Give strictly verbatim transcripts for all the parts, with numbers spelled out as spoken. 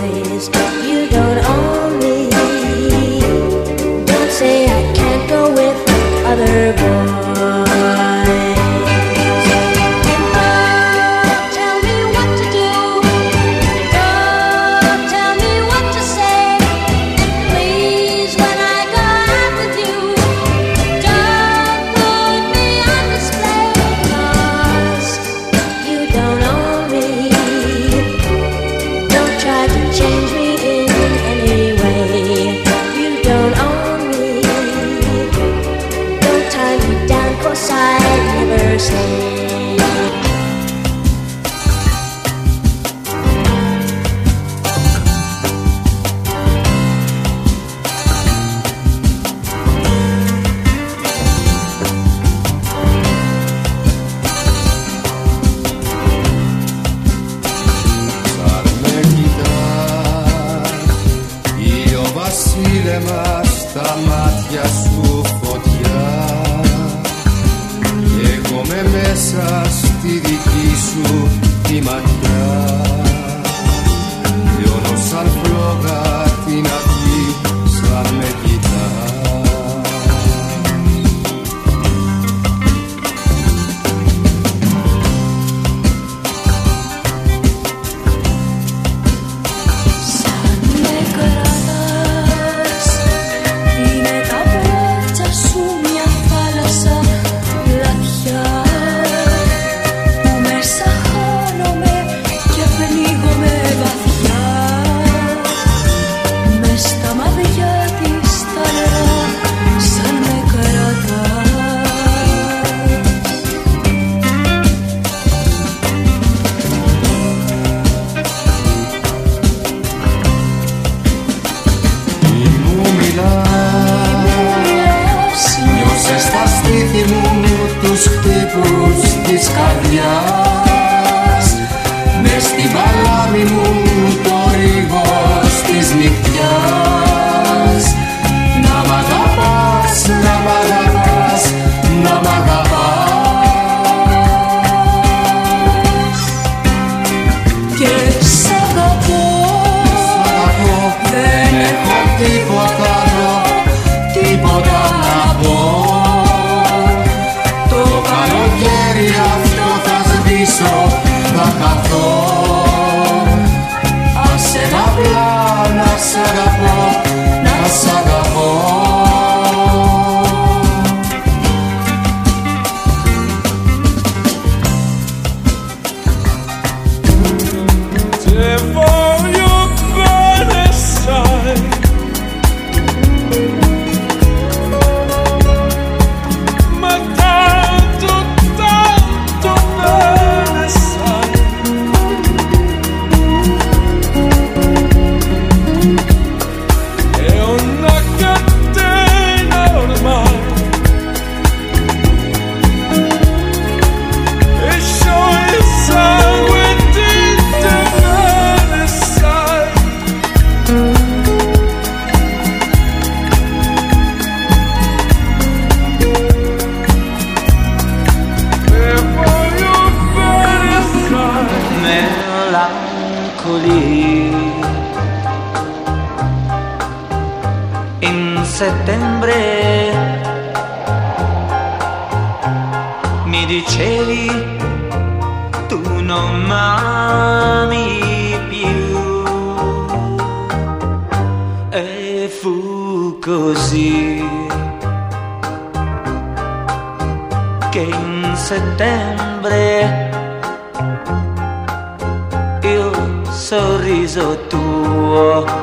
boys. You don't own me. Don't say I can't go with other boys. Στα μάτια σου φωτιά κι εγώ με μέσα στη δική σου τη ματιά λιώνω σαν φλόγα την αυγή σαν με κοιτά. Τους χτύπους της καρδιάς μες στην παλάμη μου το ρίγος της νυχτιάς. Να μ' αγαπάς, να μ' αγαπάς, να μ' αγαπάς και σ' αγαπώ, σ' αγαπώ, δεν έχω τίποτα άλλο, τίποτα να πω. Καλοκαίρι αυτό θα σβήσω, θα χαθώ. Άσε να απλά να σ' αγαπώ, να σ' αγαπώ. In settembre mi dicevi tu non m'ami più e fu così che in settembre il sorriso tuo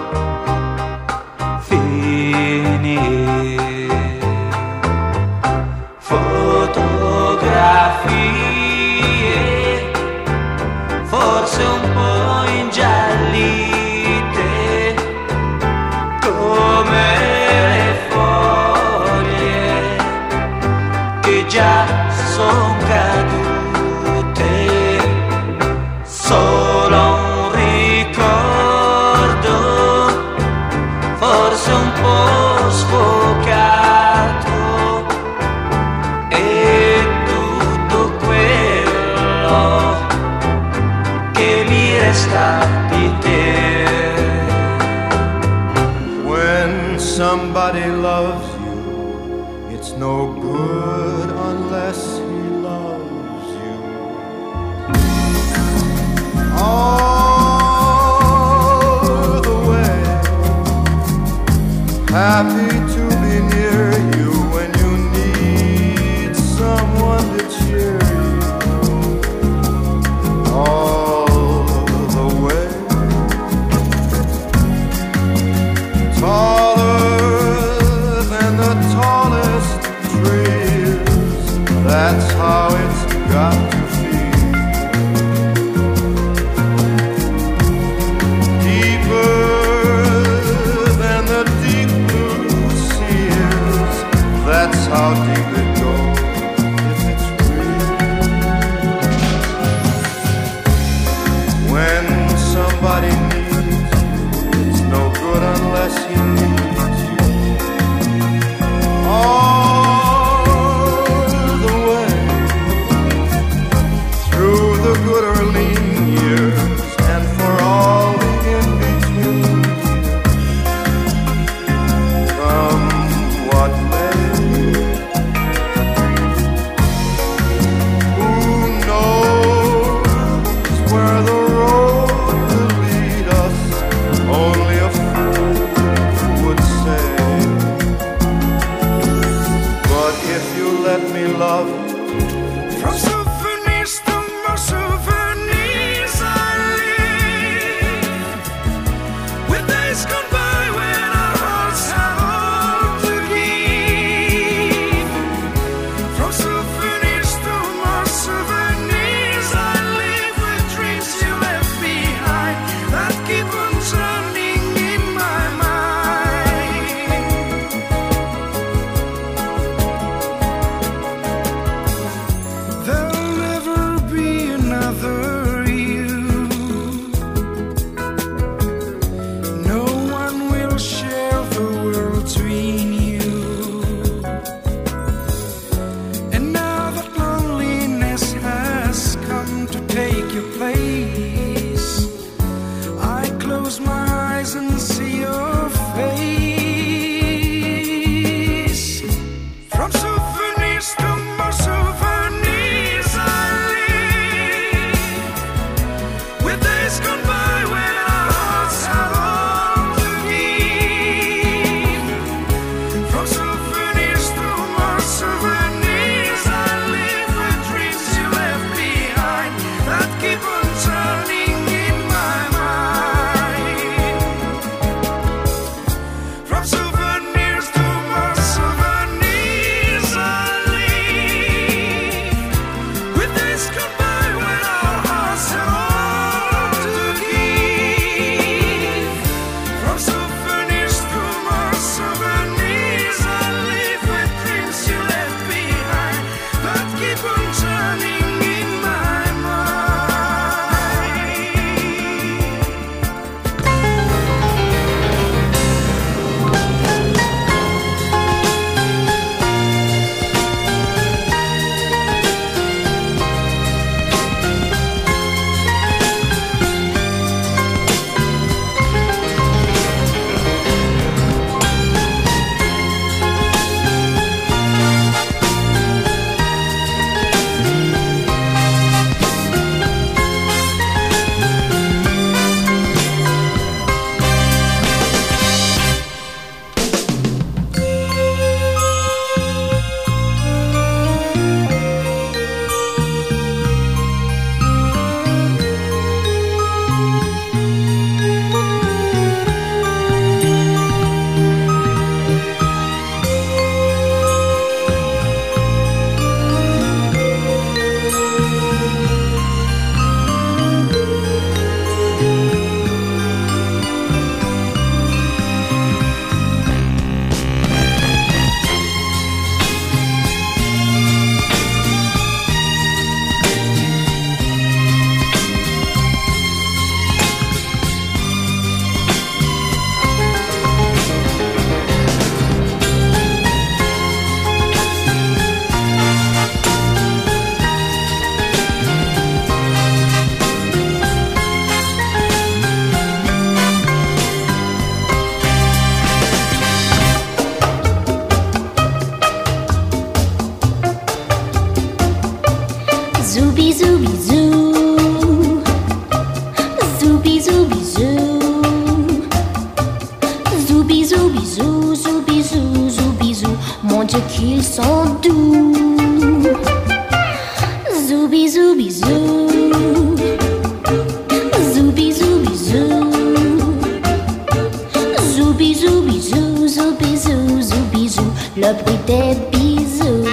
fotografie forse un po' ingiallite come le foglie che già son cadute, solo un ricordo happy to be near you when you need someone to cheer you all the way. Taller than the tallest trees, that's how it's got to feel. Deeper than the deep blue sea is, that's how deep it goes if it's real. When somebody needs you, it's no good unless he needs you all the way through the good or lean years and for all the in-between. Come what may, who knows where the road will lead us? Only a fool would say. But if you let me love you, From souvenirs to more souvenirs I live, with days gone by when our hearts have all to give. From souvenirs to more souvenirs I live, with dreams you left behind that keep on turning in my mind. There'll never be another you. No one will share the world between you. And now that loneliness has come to take your place, I close my eyes and see your face. From souvenirs to more souvenirs I live, with days gone by when our hearts have all to give. From souvenirs to more souvenirs I live, with dreams you left behind that keep on turning in my mind. le bruit des bisous.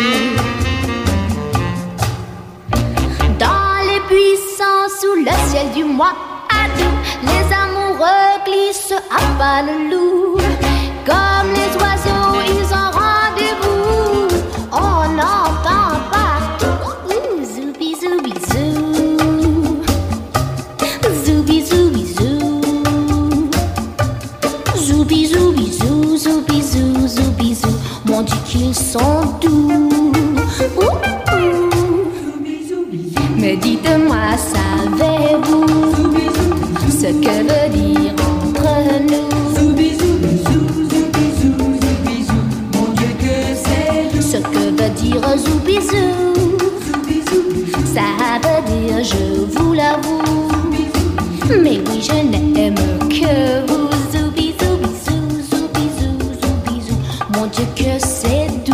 Dans les buissons, sous le ciel du mois août, les amoureux glissent à pas le loup. Comme les oiseaux, ils ont rendez-vous. On entend partout. Ouh, zoubi, zoubi, zou. Zoubi, zoubi, zou. Zoubi, zoubi, zou, zoubi, zou, zoubi, zou. M'on dit qu'ils sont doux. Ouh, ouh. Mais dites-moi, savez-vous ce que veut dire entre nous? Ce que veut dire zoubizou, ça veut dire je vous l'avoue. Mais oui, je n'aime que vous. Zoubizou, bisou, zoubizou, zoubizou. Mon Dieu que c'est doux.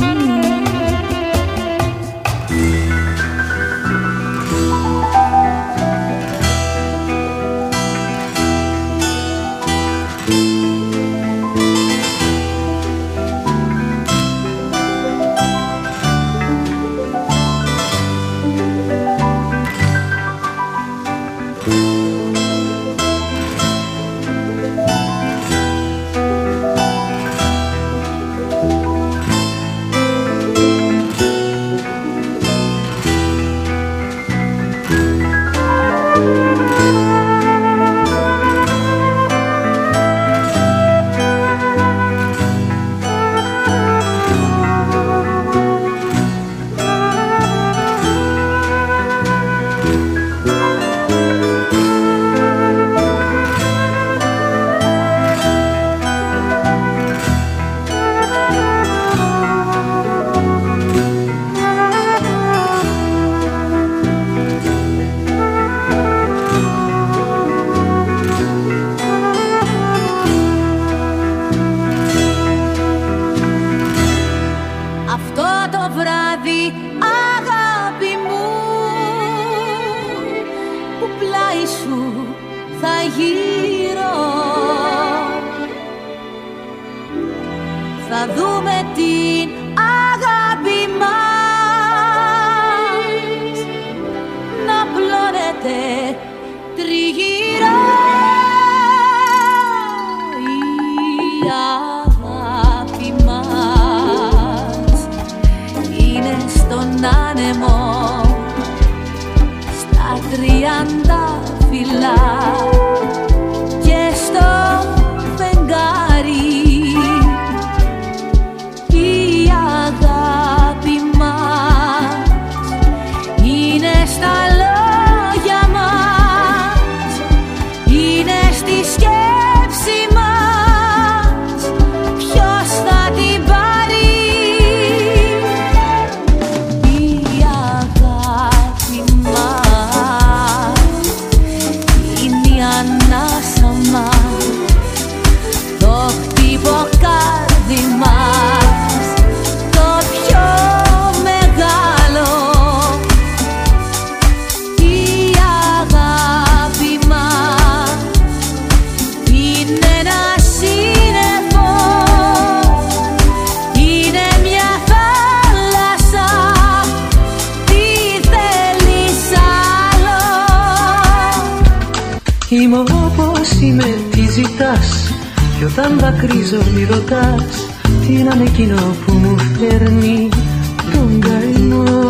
Είμαι όπως είμαι, τι ζητάς, κι όταν δακρύζω μη ρωτάς, τι να είναι εκείνο που μου φέρνει τον καημό.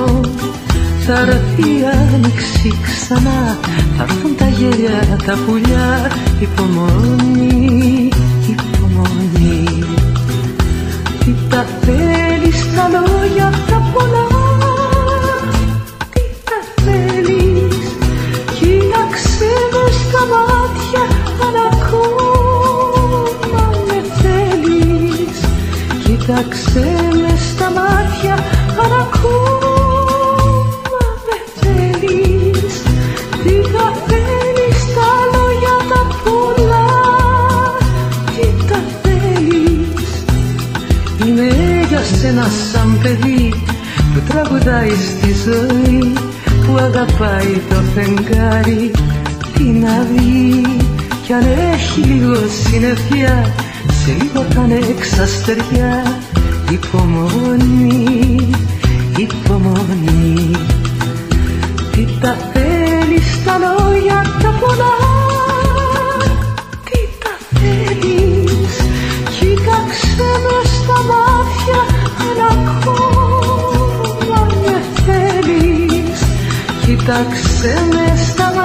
Θα έρθει η άνοιξη ξανά, θα έρθουν τα γέλια, τα πουλιά, υπομονή, υπομονή. Τι τα θέλεις τα λόγια τα πολλά, τι τα θέλεις, κοίταξε με στα μάτια αν ακόμα με θέλεις. Κοίταξε με στα μάτια αν ακόμα με θέλεις. Τι τα θέλεις τα λόγια τα πολλά, τι τα θέλεις. Είμαι για σένα σαν παιδί που τραγουδάει στη ζωή, που αγαπάει το φεγγάρι την αυγή. Κι αν έχει λίγο συννεφιά, σε λίγο θα είναι εξαστεριά υπομονή, υπομονή. Τι τα θέλεις τα λόγια τα πολλά, τι τα θέλεις, κοίταξε με στα μάτια αν ακόμα με θέλεις, κοίταξε με στα